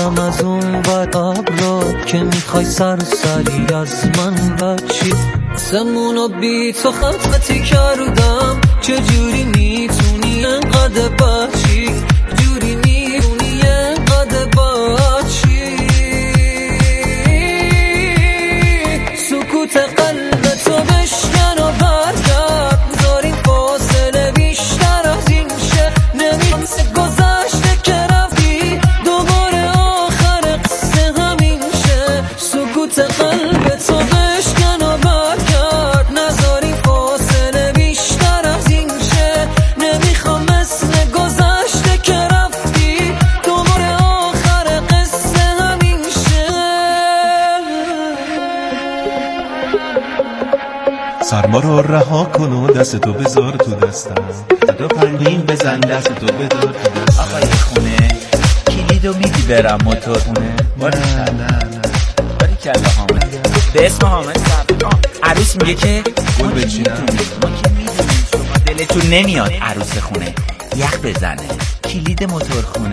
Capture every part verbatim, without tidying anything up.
میبینم از اون ور ابرا که میخوای سرسری از من بچی. سمونو بی تو خطی کردم، چجوری میتونی انقدر بچی، جوری میتونی انقدر بچی. سکوت قلب تو بشکن و برگرد، داریم فاصله بیشتر از این شه. نمیشه گذشته که رفتی، دوباره آخر قصه همین شه. سکوت قلب تو بشکن و برگرد، نذاریم فاصله بیشتر از این شه. نمیخوام مثل گذشته که رفتی، دوباره آخر قصه همین شه. سرما رو رها کن و دست تو بذار تو دستم، تو پنگین بزن دست تو بذار تو دستم. آقای خونه کلیدو میدی برم موتور خونه؟ نه نه نه باری کلا حامد به اسم حامد صبر. عروس میگه که گل بچینم. ما که میدونیم شما دلتون نمیاد عروس خونه یخ بزنه کلید موتور خونه.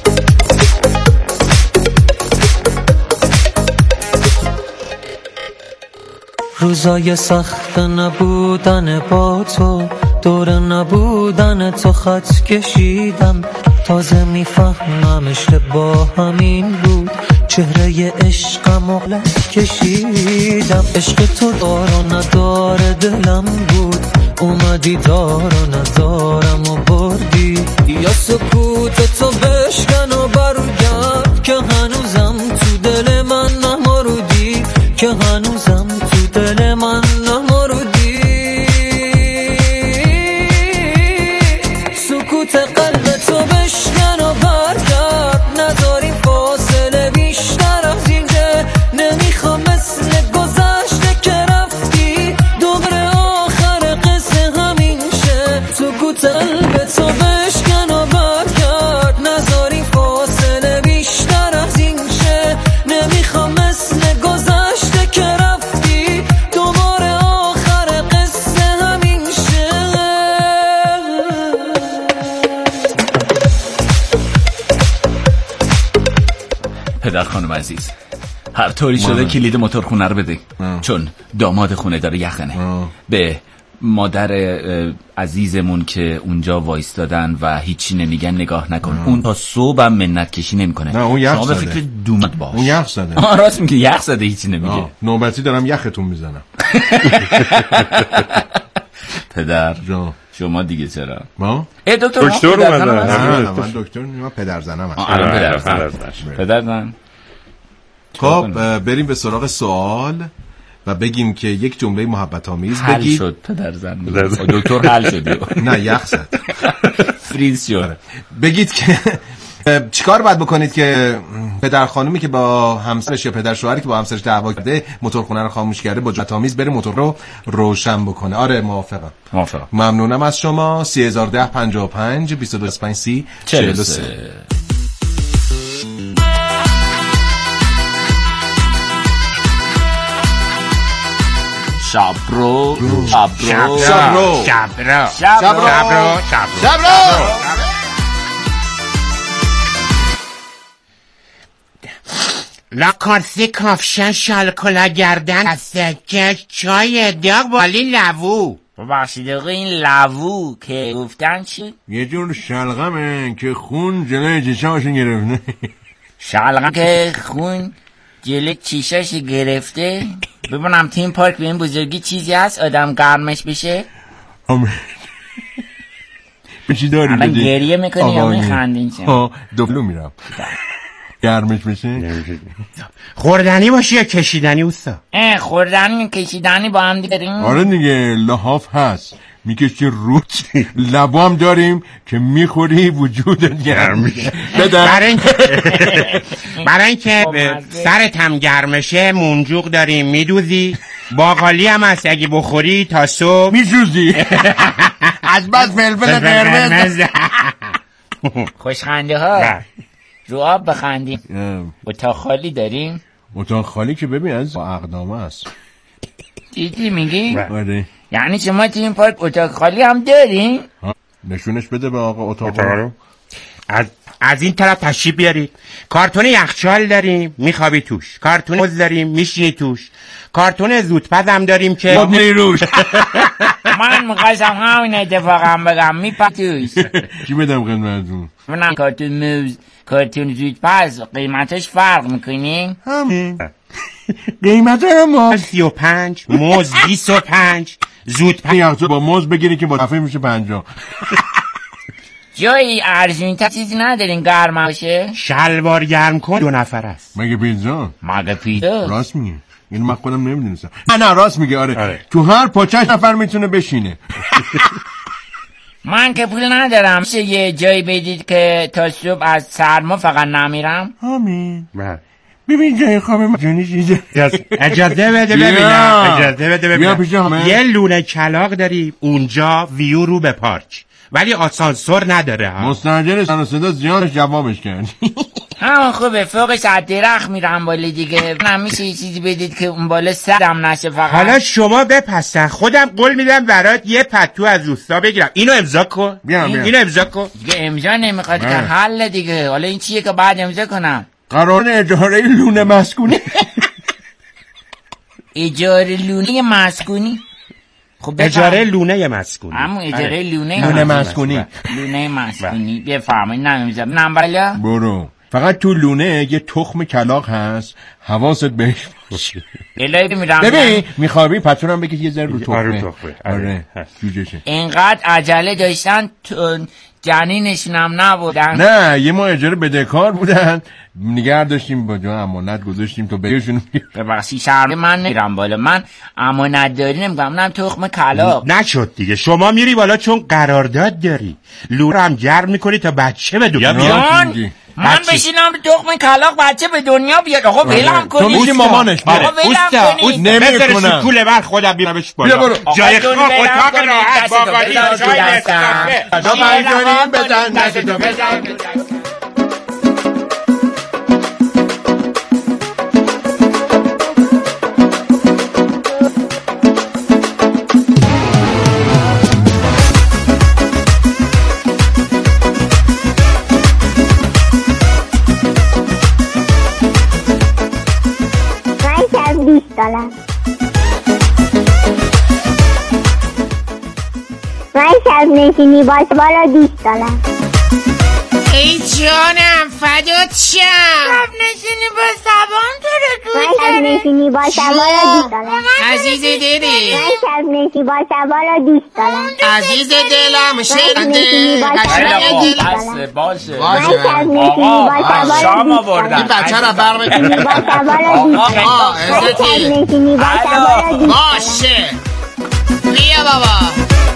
روزای سخت نبودن با تو، دور نبودن تو خط کشیدم. تازه میفهمم عشق با همین بود، چهره عشقم و لط کشیدم. عشق تو دار و ندار دلم بود، اومدی دار و ندارم و بردی. یا سکوت تو بشکن و برگرد، که هنوزم تو دل من نمارودی، که هنوزم تو دل من نمارودی. سکوت قلب تو بشکن و برگرد، نذاریم فاصله بیشتر از اینجا. نمیخوام مثل گذشته که رفتی، دوباره آخر قصه همین شه. سکوت قلب تو بشکن و برگرد، نذاریم فاصله بیشتر از این شه. نمیخوام مثل گذشته که رفتی، دوباره آخر قصه همین شه. پدر خانم عزیز هر طوری شده کلید موتور خونه رو بده، چون داماد خونه داره یخنه. به مادر عزیزمون که اونجا وایستادن و هیچی نمیگن نگاه نکن. اون تا صبحم منت کشی نمیکنه. نه اون یخ شما به زده. فکر دومت باش. اون یخ زده. آه راست میگه یخ زده هیچی نمیگه. نوبتی دارم یختون میزنم. پدر جا. شما دیگه چرا؟ ما؟ ای دکتر دکتر اومدن. نه نه من دکتر نیستم، پدر زنم هستم. الان پدر زن. پدر زن. خب بریم به سراغ سوال و بگیم که یک جمله محبت آمیز حل بگید. شد پدر زن. دکتر حل شد. نه یخ زد. فریز شد. بگید که چیکار باید بکنید که پدر خانومی که با همسرش یا پدر شوهری که با همسرش دعوا کرده موتور خونه رو خاموش کرده با جرأت آمیز بره موتور رو روشن بکنه. آره موافقم. موافقم. ممنونم از شما. سه هزار و ده پنجاه و پنج بیست و دو پنج سی چهل و سه. شابرو شابرو شابرو شابرو شابرو شابرو. لا کارسی کافشن شالکولا گردن سکه چای داغ بالی لوو. ببخشید این لوو که گفتن چی؟ یه جور شلغمه که خون جلوی چشماشون گرفته. شلغم که خون جلوی چشمش گرفته؟ ببینم تیم پارک به این بزرگی چیزی هست آدم گرمش بشه؟ آمین. بچی داری الان بدی؟ گریه میکنی یا میخندین چه؟ ها دوبلو میرم گرمش بشه. خوردنی باشه یا کشیدنی اوستا؟ اه خوردنی و کشیدنی با هم دیگه. آره دیگه لحاف هست میکشی روت، لبا هم داریم که میخوری وجودت گرم میشه. برای اینکه برای اینکه سرت هم گرمشه منجوق داریم میدوزی، باقالی هم هست اگه بخوری تا صبح میسوزی. از بس فلفل قرمز. خوشخنده ها رو آب بخندیم. اتاق خالی داریم؟ اتاق خالی که ببین از با اقدامه هست. چیزی میگی؟ آره یعنی شما تو این پارک اتاق خالی هم داریم؟ نشونش بده به آقا اتاق رو. از از این طرف تشریف بیارید. کارتون یخچال داریم میخوابی توش، کارتون موز داریم میشینی توش، کارتون زودپز هم داریم که میری روش. من میخواستم همین اتفاقم بگم میپتوش. چی بدم خدمتتون؟ من کارتون موز کارتون زودپز قیمتش فرق میکنی؟ همین قیمت ما سی و پنج موز بیست و پنج زودپز یخچال با موز بگیری که با دفعه میشه پنجاه. جایی ارزون تا چیزی ندارین گرم باشه؟ شلوار گرم کن دو نفر است. مگه پیتزا؟ مگه پیتزا؟ راست میگه، اینو من خودم نمیدونستم. نه نه راست میگه. آره, آره. تو هر پاچش نفر میتونه بشینه. من که پول ندارم، میشه یه جایی بدید که تا صبح از سرما فقط نمیرم؟ همین. ببین جای خواب مجانی چیزه. اجازه بده ببینم، اجازه بده ببینم. یه لونه کلاغ داری اونجا، ویو رو به پارک، ولی آسانسور نداره ها. مستاجر سر و صدا زیادش جوابش کردی. همون خوبه، فوقش از درخت میرم بالا دیگه. نمیشه یه چیزی بدید که اون بالا سرم نشه فقط. حالا شما بپسن، خودم قول میدم برات یه پتو از روستا بگیرم. اینو امضا کن. بیام بیام. اینو امضا کن. دیگه امضا نمیخواد که حل دیگه. حالا این چیه که بعد امضا کنم؟ قرار اجاره لونه مسکونی. اجاره لونه مسکونی؟ خب اجاره لونه مسکونی. همون اجاره لونه لونه مسکونی. لونه مسکونی بفرمایید. نمیذارم نمبر. برو. فقط تو لونه یه تخم کلاغ هست، حواست بهش باشه. الهی میرم. ببین میخوابی پتونم بگید یه ذره رو تخمه. آره تخمه. آره جوجهشه. اینقدر عجله داشتن جنینشونم نبودن. نه یه ما اجاره بدهکار بودن، نگه داشتیم با جا امانت گذاشتیم تو بهشون. ببخشید شرم من نمیرم بالا، من امانت داری نمیگم، من تخم کلاغ. نشد دیگه، شما میری بالا چون قرارداد داری. لور هم گرم میکنی تا بچه به دنیا بیاد. من بشینم تخم کلاغ بچه به دنیا بیاد. آقا ولم کنید. تو میشی مامانش. آقا ولم کنید. نمیکنم. کوله بر خودم بیارمش بالا. جای خواب اتاق راحت باقالی چای نسکافه. تا پنجانیم بزن دستتو بزن. من شب نشینی باش بالا دوست دارم. ای جانم فدات شم. شب نشینی با زبان داره دوست داره. من شب نشینی باش بالا دوست دارم. عزیز دلی. من شب نشینی باش بالا دوست دارم. عزیز دلم شنده. باشه باشه. من شب نشینی باش بالا شام آوردن. این بچه را برمی آقا عزتی. باشه. بیا بابا.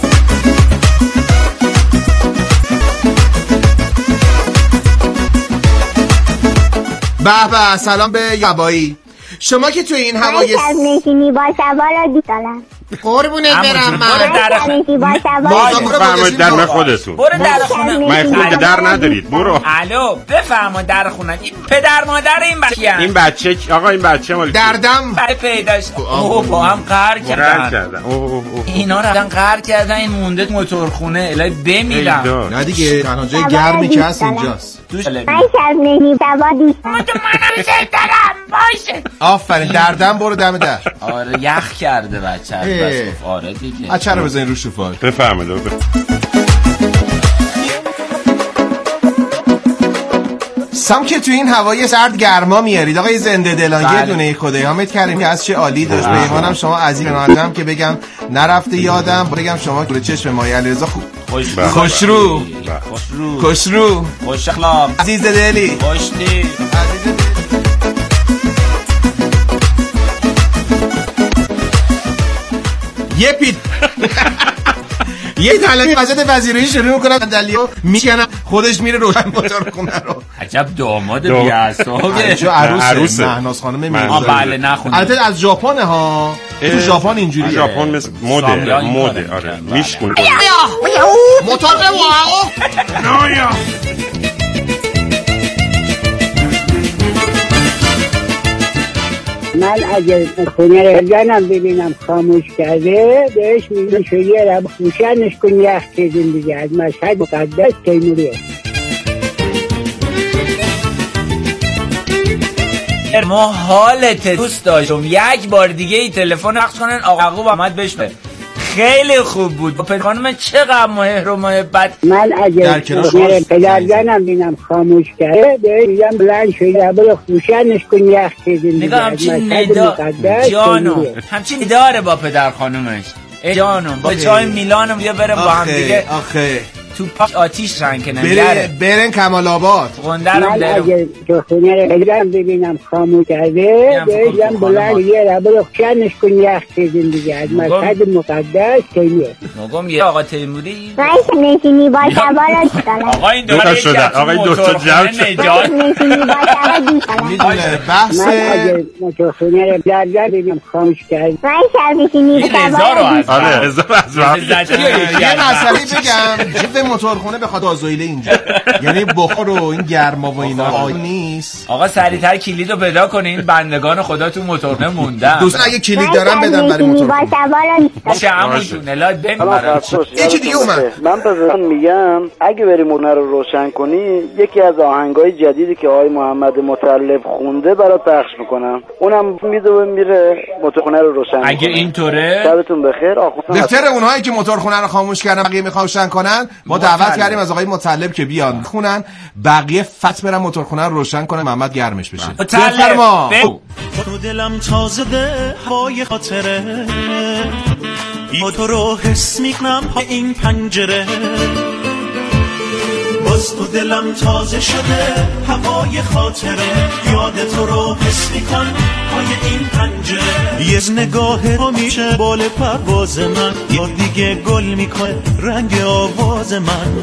به به سلام به یبایی. شما که توی این هوای من شب نشینی باش بالا دوست دارم. قربونت برم. برو در بفرمایید در من خودتون. برو در خونه. من خود در ندارید. برو. الو بفرما در خونه. این پدر مادر این بچه این بچه آقا این بچه مال دردم برای پیداش. اوه با هم قهر کردن. اینا رفتن قهر کردن. این مونده موتورخونه الهی بمیرم. نه دیگه تنها جای گرمی که هست اینجاست. من شب نشینی بالا دوست دارم. تو منم زد دارم باشه. آفرین دردم برو دم در. آره یخ کرده بچه. آره دیگه. بچه رو بزنین رو شوفاژ. بفهمید. سام که تو این هوای سرد گرما میارید آقای زنده دلان. یه دونه خدای حامد کریم که از چه عالی داشت. پیمانم شما عزیز نادم که بگم نرفته یادم بگم شما گل چشم مای علیرضا خوب خوشرو خوشرو خوشرو خوش اخلاق عزیز دلی خوشتی یه پید یه تعلیمی وزارت وزیری شروع میکنم دلیو میکنم خودش میره روشن موتور خونه رو. عجب داماد بی‌عصابه. جو عروس مهناز خانم میرزایی. بله نخونید. البته از ژاپن ها. تو ژاپن اینجوریه. ژاپن مثل مده مده آره میشکونه. موتور واو. نویا. من اگه خونه رو جانم ببینم خاموش کرده بهش میگم شویه رو روشنش کن یخ کردیم دیگه از مشهد مقدس تیموریه. ما حالت دوست داشتم یک بار دیگه ای تلفن پخش کنن آقا یعقوب احمد بشنوه. خیلی خوب بود. با خانم چقدر مهر و محبت. من اگه پدرجانم بینم خاموش کرده بهش میگم بلند شده برو خوشنش کن یخ کشیدیم. نگاه همچین ندا جانو همچین نداره با پدر خانومش جانو با چای میلانم بیا برم با هم دیگه آخه تو پاک آتیش رنگ کنن برن برن کمال آباد. من اگه تو خونه رو بگم ببینم خاموش کرده بهشم بلند یه رو برو خوشنش کن یخ کشیدیم دیگه از مشهد مقدس تیمیه مگم یه آقا تیموری وایس نشینی با سوار دوست دارم. آقا این دوتا شدن آقا این دوتا جمع شدن نشینی با سوار دوست دارم. میدونه بحث من اگه تو خونه رو بگم ببینم خاموش کرده وایس نشینی با سوار دوست دارم. آره هزار از یه مسئله بگم جف موتورخونه بخواد آزویله اینجا یعنی بخور و این گرما و اینا آی نیست. آقا سریعتر کلیدو پیدا کنین بندگان خدا تو موتورخونه موندن. دوستان اگه کلید دارن بدن برای موتورخونه باشه عموشون الهی بمیرن. یه چی دیگه اومد. من به میگم اگه بری موتور رو روشن کنی یکی از آهنگای جدیدی که آقای محمد مطلب خونده برات پخش میکنم اونم میدوه میره موتورخونه رو روشن. اگه اینطوره شبتون بخیر. دفتر اونهایی که موتورخونه رو خاموش کردن بقیه میخوان روشن کنن ما دعوت کردیم از آقای مطلب که بیان خونن بقیه فت برن موتورخونه رو روشن کنن محمد گرمش بشه. بفرما. تو دلم تازه ده های خاطره یا تو رو حس میکنم ها این پنجره باز تو دلم تازه شده هوای خاطره یاد تو رو حس میکن های این پنجره یه نگاه تو میشه بال پرواز من یا دیگه گل میکنه رنگ آواز من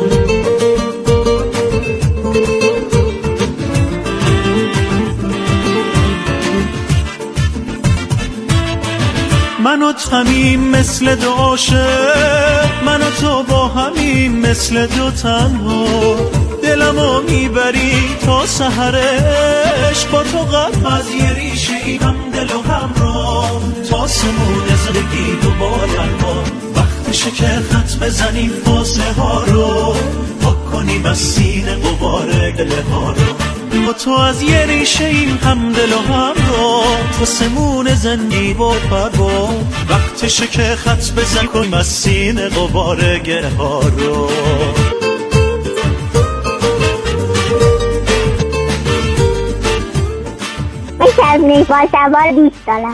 من و تمیم مثل دو عاشق من و تو با همیم مثل دو تنها دلمو میبری تا سحرش با تو قلب از یه ریشه ای هم دل و هم را تا سمون زندگی دو بالن ما وقتشه که خط بزنیم فاصله ها رو پاک کنیم از سینه غبار گله ها رو با تو از یه ریشه این هم دل و هم را تو سمون زندگی بود پروا وقتشه که خط بزن کنیم از سینه غبار گره ها رو بشرمش با سوار دوست دارم.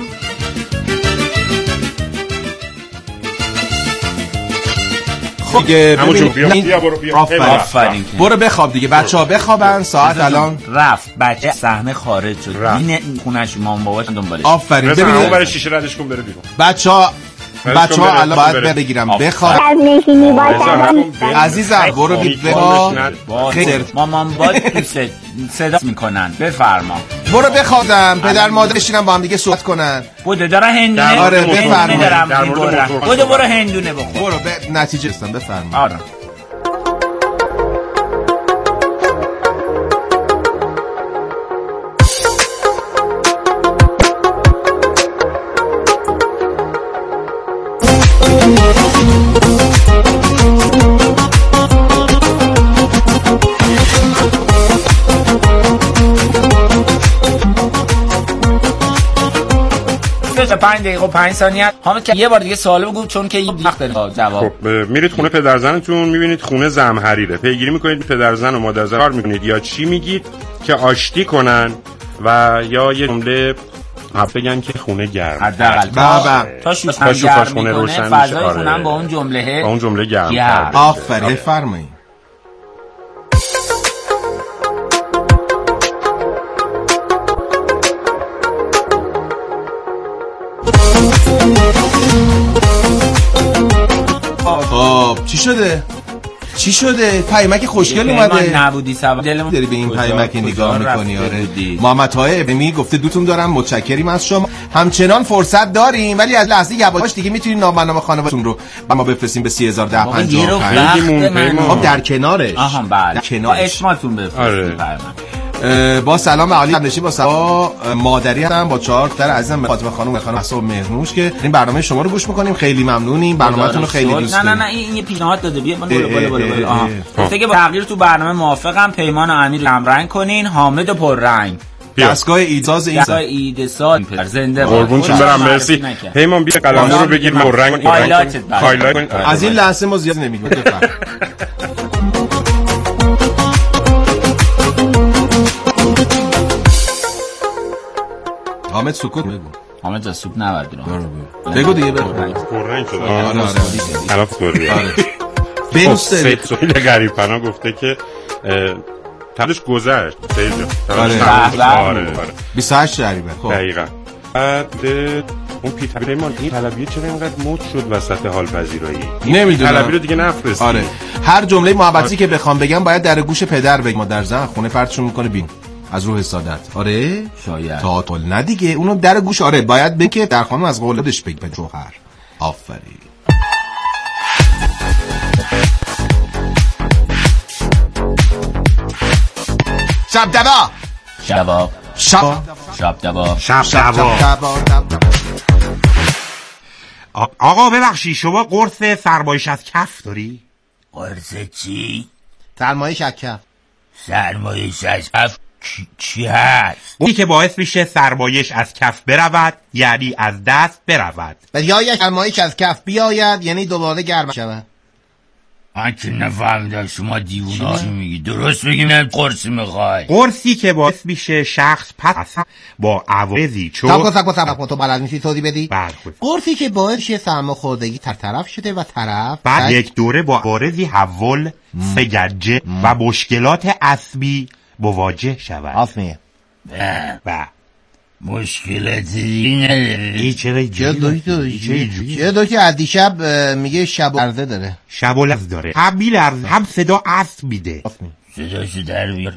دیگه همونجور بیا بیا برو بیا آفرین برو بخواب دیگه بچه‌ها بخوابن ساعت الان رفت بچه صحنه خارج شد این خونش مام باباش دنبالش آفرین ببینید اون برای شیشه ردش کن بره بیرون بچه‌ها بچه‌ها الان باید بگیرم بخواب نشینی با سوار عزیزم برو بخواب خیر مامان باد صدا میکنن بفرما برو بخوابم پدر مادرشینم با هم دیگه صحبت کنن بوده داره هندونه آره بفرما بوده برو هندونه بخور برو به نتیجه رسیدم بفرما آره پنج دقیقه و پنج ثانیه حامد که یه بار دیگه سوال بگو چون که این وقت داره جواب. خب میرید خونه پدرزنتون میبینید خونه زمحریره پیگیری میکنید پدرزن و مادرزن کار میکنید یا چی میگید که آشتی کنن و یا یه جمله بگن که خونه گرم حداقل تا شوفاش خونه روشن فضای خونه با اون جمله با اون جمله گرم آفرین بفرمایید. خب چی شده؟ چی شده؟ پیامک خوشگل اومده. من نبودی سبب دلمون داری به این پیامک نگاه میکنی. آره محمد طاهر ابراهیمی گفته دوتون دارم متشکریم از شما همچنان فرصت داریم ولی از لحظه یواش دیگه میتونید نامه‌نامه خانواده‌تون رو ما بفرستیم به سه هزار و ده پنجاه و پنج. خب در کنارش آها بله کنارش اسمتون بفرستید. با سلام عالی همنشی با سلام مادری هستم با چهار دختر عزیزم فاطمه خانم خانم حساب مهرنوش که این برنامه شما رو گوش می‌کنیم. خیلی ممنونیم، برنامه‌تون رو خیلی دوست داریم. نه نه نه این یه پیشنهاد داده بیا بالا بالا بالا بالا آها گفته با تغییر تو برنامه موافقم. پیمان و امیر کم رنگ کنین، حامد و پر رنگ. دستگاه ایدساز این دستگاه ایدساز زنده قربون چون برم مرسی. پیمان بیا قلمو رو بگیر پر رنگ هایلایت از این لحظه ما زیاد نمیگیم. حامد سکوت بگو. حامد جا سوپ نبرد رو بگو دیگه بگو. پررنگ شده. آره آره. خلاف طوریه. بگو سید سهیل غریب‌پناه گفته که تلش گذشت. سید جان. آره. بیست و هشت غریبه. دقیقاً. بعد اون پیتر پیمان این طلبیه چرا اینقدر مود شد وسط حال پذیرایی؟ نمیدونم. طلبی رو دیگه نفرستی. آره. هر جمله محبتی که بخوام بگم باید در گوش پدر بگم. مادر زن خونه پرتشون میکنه بین. از روح سادت. آره شاید تعاطل نه دیگه اونو در گوش. آره باید بگه که در خانم از قولش بگه به جوهر. آفرین. شب دوا شب شب شب دوا شب دوا. آقا ببخشی شما قرص سرمایش از کف داری؟ قرص چی؟ سرمایش از کف. سرمایش از کف چی هست؟ اونی که باعث میشه سرمایش از کف برود یعنی از دست برود و یا یک سرمایش از کف بیاید یعنی دوباره گرم شود. من که نفهمیدم شما دیوونه چی میگی. درست بگیم نه قرصی میخوای. قرصی که باعث میشه شخص پس با عوارضی چون سب کن سب کن سب کن تو بلد میشی توضیح بدی؟ بله. قرصی که باعث شه سرماخوردگی تر طرف شده و طرف بعد یک دوره با عوارضی حول سگجه و مشکلات عصبی مواجه شود. آفرین. و مشکلاتی نداره. چرا چرا دکتر چرا دکتر از دیشب میگه شب و لرزه داره. شب و لرزه داره. هم میلرزه هم صدا اسب میده. صداشو در بیار.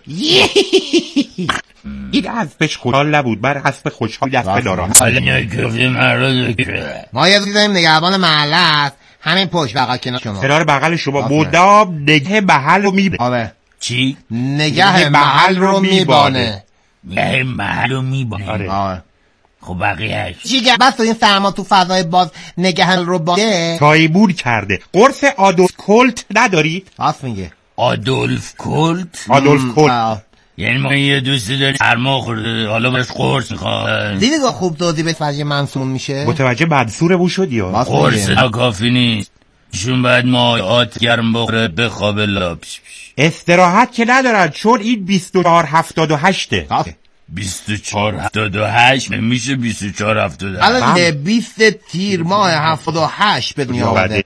این اسبش خوشحال نبود. بر اسب خوشحال دست ناراحت. حالا نگفته مرا دکتر ما یه دیدیم نگهبان محله است همین پشت بغل کنار شما کنار بغل شما مدام نگه محل رو میبه. آره چی؟ نگه محل رو میبانه. نگه محل رو میبانه. آره. خب بقیهش چی گه بس تو این سرما تو فضای باز نگه رو بانه تایبور کرده. قرص آدولف کولت ندارید؟ راست میگه. آدولف کولت؟ آدولف کولت یعنی ما یه دوستی داریم سرما خورده حالا بهش قرص میخواد. دیدی که خوب توضیح به فرج منصون میشه. متوجه منصور بو شدی ها. قرص کافی نیست. ایشون باید مایعات گرم بخوره بخوابه لابش. استراحت که ندارد چون این بیست و چهار هفتاد و هشته. بیست و چهار هفتاد و هشت میشه بیست و چهار هفتاد و هشت. الان بیست تیر ماه هفتاد و هشت به دنیا آمده.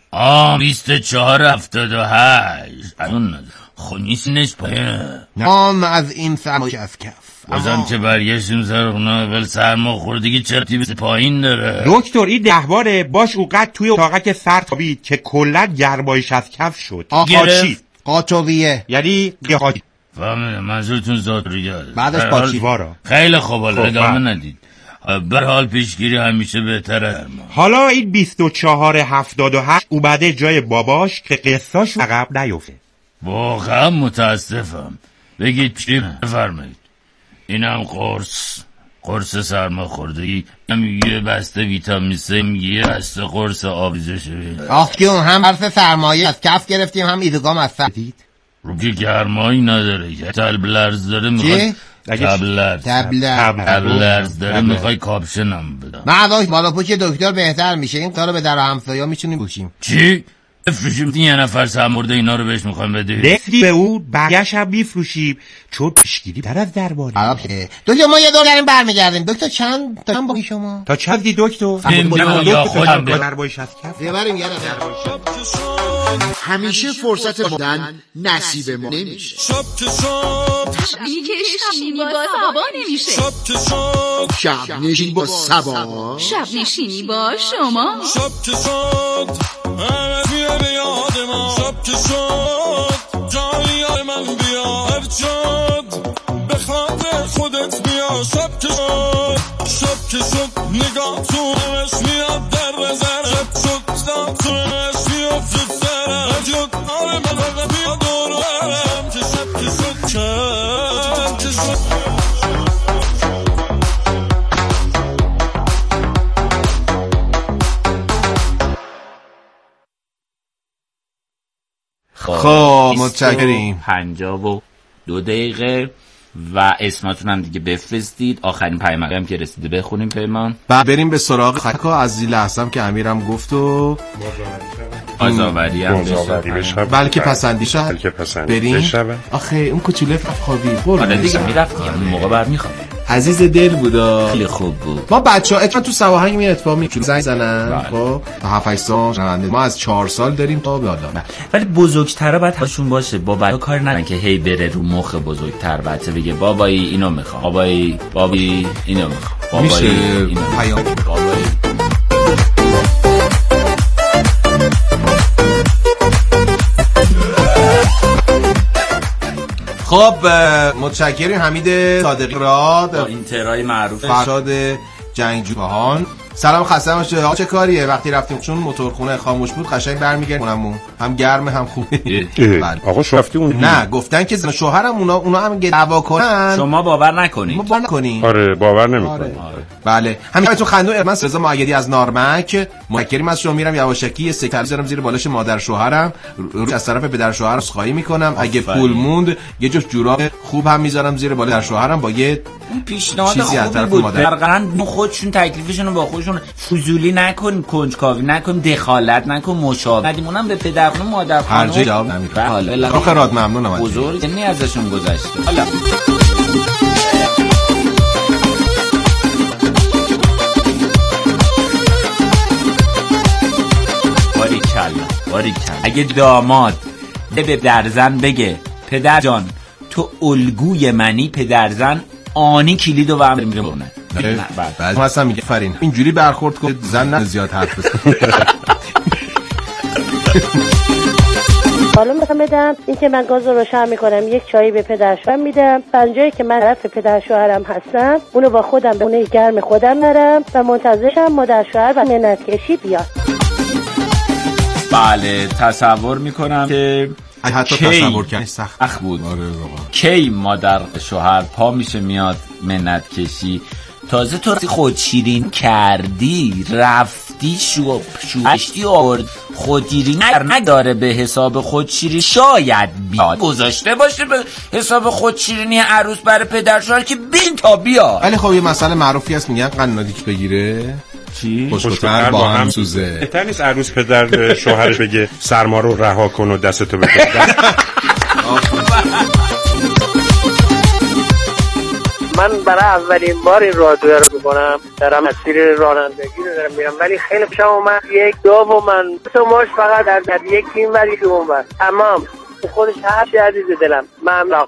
آه بیست و چهار هفتاد و هشت. اون خونیس نیست پایینه. نام از این سرمایش از کف. بازم که برگشتیم سر خونه اول سرما خوردگی چرا تیبست پایین داره. دکتر این دهباره باش اوقات توی اتاقک سر تابید که کلا گرمایش از کف شد. آقاچی قاچویه یعنی قاچی. فهمیدم منظورتون ذاتریه. بعدش قاچیوارا. خیلی خوب حالا ادامه ندید. بر حال پیشگیری همیشه بهتره. حالا این بیست و چهار هفتاد و هشت اومده جای باباش که قصاش عقب نیفته. واقعا متاسفم. بگید چی بفرمایید. اینم قرص قرص سرماخوردگی، هم یه بسته ویتامین سه، یه بسته قرص آبریزش. آخ جون هم حرف سرمایه از کف گرفتیم هم ایدگام از سر. رو که گرمایی نداره یه تب لرز داره میخواد. تب لرز تب لرز داره میخوای کاپشنم بدم. معداش بالا پوچ دکتر بهتر میشه. این کارو به در همسایا میتونیم بوشیم. چی؟ بفروشیم یه نفر سرمورده اینا رو بهش میخوایم بده. دستی به اون بقیش هم بیفروشیم چون پیشگیری در از درباری. دکتر ما یه دور داریم برمیگردیم. دکتر چند تا با شما تا چندی دکتر یا خودم دربایش از کف ببریم یه همیشه فرصت بودن نصیب ما نمیشه. شبی که شب با سبا نمیشه. شب نشین با سبا. شب نشینی با شما. شب که شد همه به یاد ما. شب که شد جای یاد من بیا. هر شد به خاطر خودت بیا. شب که شد شب که شد نگاه تو همش میاد در نظر. شب شد داد تو همش میاد تو سرم. شد آره من فقط بیا دور برم. که شب که شد چند که خب متشکریم. پنجاه و دو دقیقه و اسماتون هم دیگه بفرستید. آخرین پیامک هم که رسیده بخونیم پیمان. بعد بریم به سراغ خطا از زیل هستم که امیرم گفت و آزاوری هم بشه، بلکه پسندی شد، بلکه پسندی بریم بشه. آخه اون کوچوله خوابی آره دیگه میرفتیم اون موقع بعد میخوام. عزیز دل بودا، خیلی خوب بود. ما بچه‌ها اتفاقا تو سواهنگ می اتفاق می زنگ زنن. خب تا هفت هشت سال رونده ما از چهار سال داریم تا بالا، ولی بزرگتره باید هاشون باشه. با بچه‌ها کار نکنن که هی بره رو مخ بزرگتر بچه بگه بابایی اینو میخوام، بابایی بابی اینو میخوام، بابایی اینو پیام بابایی. خب متشکریم حمید صادقی راد با اینترای معروف فرشاد جنگجویان. سلام خسته باشه. آقا چه کاریه؟ وقتی رفتیم چون موتورخونه خاموش بود قشنگ برمیگردیم خونمون، هم گرمه هم خوبه. بله. آقا رفتی اون؟ نه گفتن که زن شوهرم اونا اونا هم دعوا کنن. شما باور نکنید. ما باور نکنیم. آره باور نمیکنیم. آره. بله همین تو خندو من رضا معیدی از نارمک متشکریم از شما. میرم یواشکی سکتر میذارم زیر بالش مادر شوهرم، روش از طرف پدر شوهر عذرخواهی میکنم. اگه پول موند یه جفت جوراب خوب هم میذارم زیر بالش شوهرم با یه پیشنهاد خوبی بود. واقعا خودشون تکلیفشون رو با خودشون فضولی نکن، کنجکاوی نکن، دخالت نکن، مشاوره ندیم. اونم به پدر خانم مادر خانم هر جا جواب نمیده. حالا آخه راد ممنونم بزرگ نی ازشون گذشته. حالا باری کلا باری کلا اگه داماد به درزن بگه پدر جان تو الگوی منی، پدرزن آنی کلیدو و هم میره بونه. بعد ما اصلا میگه فرین اینجوری برخورد کن زن نه زیاد حرف بزن. حالا میخوام بدم این که من گاز رو روشن میکنم، یک چایی به پدر شوهرم میدم، پنجایی که من طرف پدر شوهرم هستم اونو با خودم به خونه گرم خودم نرم و منتظرشم مادر شوهر و منت کشی بیاد. بله تصور میکنم که حتی تصور کنی سخت اخ بود. کی مادر شوهر پا میشه میاد منت کشی، تازه تو خودشیرین کردی رفتی شو شوشتی آورد خودشیرین نداره به حساب خودشیرین شاید بیاد گذاشته باشه به حساب خودشیرینی عروس برای پدر شوهر که بین تا بیا. ولی خب یه مسئله معروفی هست میگن قنادیک بگیره چی؟ خوشگذر با هم سوزه. بهتر نیست عروس پدر شوهرش بگه سرما رو رها کن و دستتو بده. من برای اولین بار این رادیو رو میکنم، دارم مسیر رانندگی رو دارم میرم، ولی خیلی خوشم اومد. یک دو و من تو ماش فقط در در یک این ولی که اون بر تمام خودش هر چی عزیز دلم. ممنون.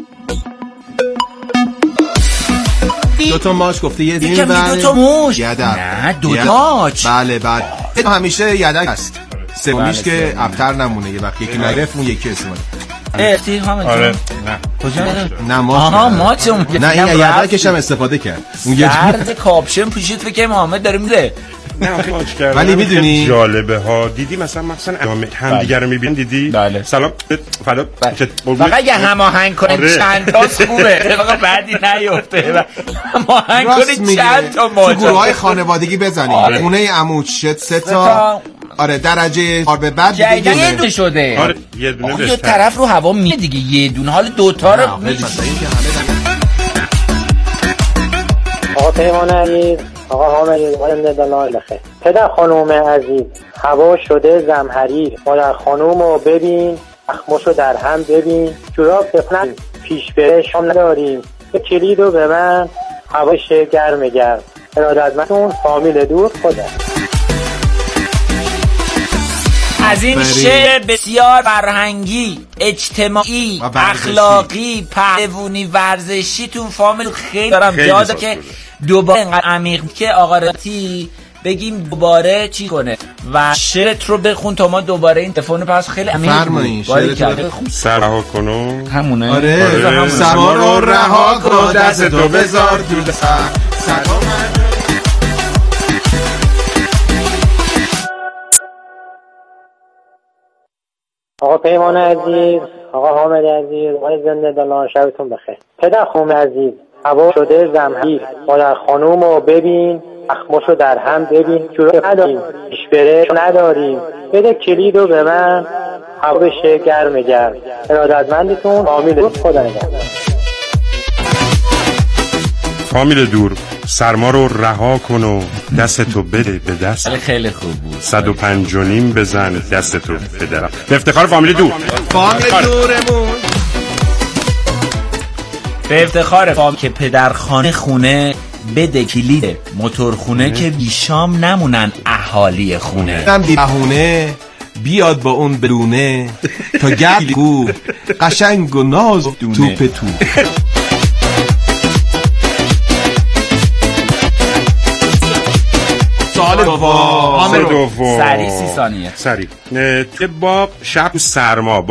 دو تا ماش گفته یه دین دو تا موش یدک. نه دو تاچ. بله بله همیشه یدک هست. سومیش که ابتر نمونه یه وقت یکی نگرفت اون یکی اسمونه. ارتی حامد آره نه کجا نه ما آها ما چون نه این یدکش هم استفاده کرد اون یه درد کاپشن پوشید فکر محمد داره میره. ولی میدونی جالبه ها. دیدی مثلا مثلا هم دیگه رو میبین دیدی بله. سلام فدا فقط یه هماهنگ کنیم چند تا خوبه فقط بعدی نیفته هماهنگ کنیم چند تا ماجرا تو گروهای خانوادگی بزنیم. خونه عموت شد سه تا آره درجه چهار به بعد دیگه یه دونه شده. آره یه دونه بهتر. دو طرف رو هوا میاد دیگه یه دونه حال دو تا رو آقا پیمان عزیز، آقا حامد زنده دلال بخیر. پدر خانوم عزیز هوا شده زمهریر، مادر خانوم رو ببین اخماشو در هم ببین، جوراب بپنن پیش بره شام نداریم، به کلید رو به من هواش گرم گرم. ارادتمندتون فامیل دور خدا. از این شعر بسیار فرهنگی، اجتماعی، اخلاقی، پهلوانی، ورزشیتون فامیل خیلی دارم یاده که دوباره اینقدر عمیق که آقا راتی بگیم دوباره چی کنه و شعرت رو بخون تا ما دوباره این تلفن پس خیلی عمیق فرمایید شعرت رو سر رها کنو همونه آره, آره. سما رو رها کن دستتو بذار تو سر سلام. آقا پیمان عزیز، آقا حامد عزیز، آقای زنده دلان شبتون بخیر. پدر خانوم عزیز هوا شده زمهریر، مادر خانوم رو ببین اخماشو در هم ببین، جوراب نداریم پیش بره نداریم، بده کلید رو به من هوا بشه گرم گرم. ارادتمندتون فامیل دور. خدا نگهدار. فامیل دور، سرما رو رها کن و دستتو بده به دست. خیلی خوب بود. صد و پنج و نیم بزن دستتو بدرم. به افتخار فامیل دور. فامیل دورمون. به افتخار فامیل که پدرخانه خونه بده کلید موتورخونه که بیشام نمونن اهالی خونه. هم بی بهونه بیاد با اون برونه تا گلگو قشنگ و ناز توپ تو. سوال دوم. سوال دوم. سریع سی ثانیه. سریع. تو باغ شب سرما